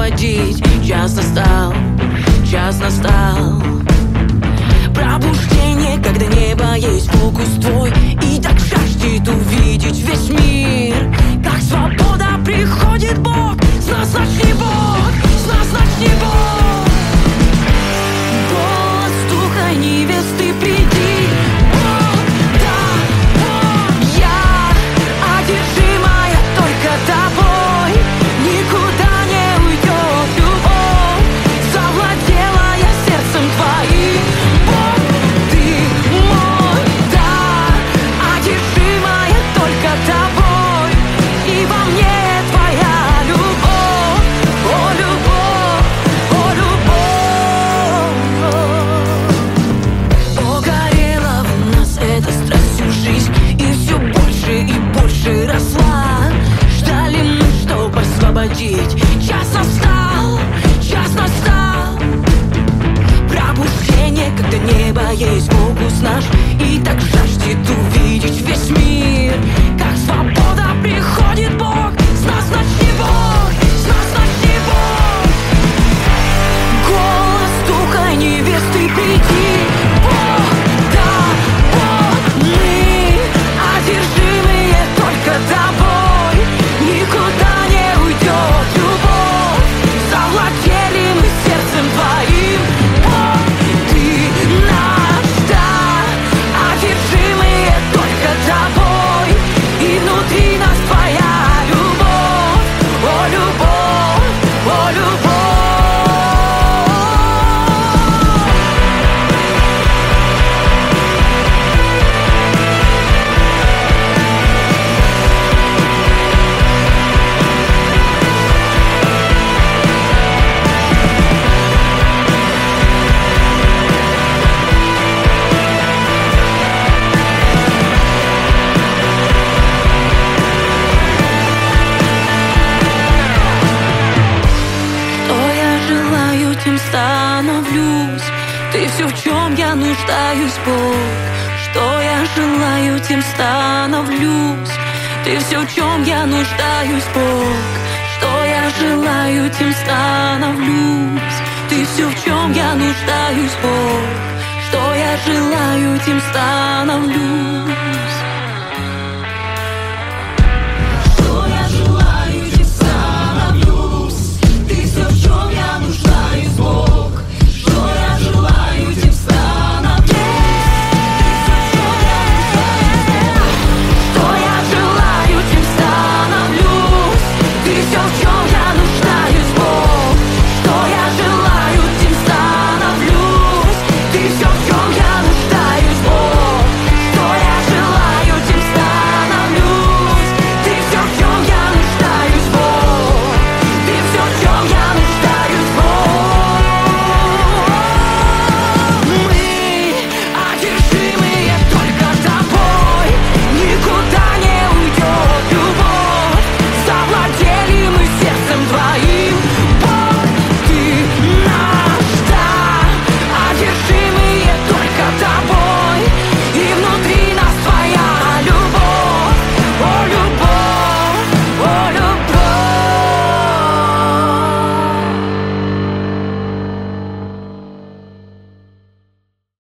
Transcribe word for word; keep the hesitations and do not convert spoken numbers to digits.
освободить. Час настал, час настал. Пробуждение, когда небо есть фокус твой, и так жаждет увидеть весь мир. Как свобода приходит Бог, с нас начни Бог, с нас начни Бог. Голос духа невесты, приди. Бог, да, Бог, я одержимая только тобой. Никуда не уйдет любовь, завладела я сердцем твоим. Бог, ты мой, да, одержимая только тобой. И во мне твоя любовь, о, любовь, о, любовь. Погорела в нас эта страстью жизнь, и все больше и больше росла. Ждали мы, чтоб освободить. Час настал, час настал. Пробуждение, когда небо есть фокус наш, и так жаждет увидеть весь мир. Как свобода приходит Бог, с нас начни Бог, с нас начни Бог. Голос духа невесты, приди. Бог, да, Бог, мы одержимые только тобой. Никуда не уйдет любовь, завладели мы сердцем твоим. Бог, ты наш, да, одержимые только тобой. И внутри нас твоя любовь, о, любовь, о, любовь. Что я желаю, тем становлюсь. Ты все, в чем я нуждаюсь, Бог. Что я желаю, тем становлюсь. Ты все, в чем я нуждаюсь, Бог. Что я желаю, тем становлюсь. Ты все, в чем я нуждаюсь, Бог. Что я желаю, тем становлюсь.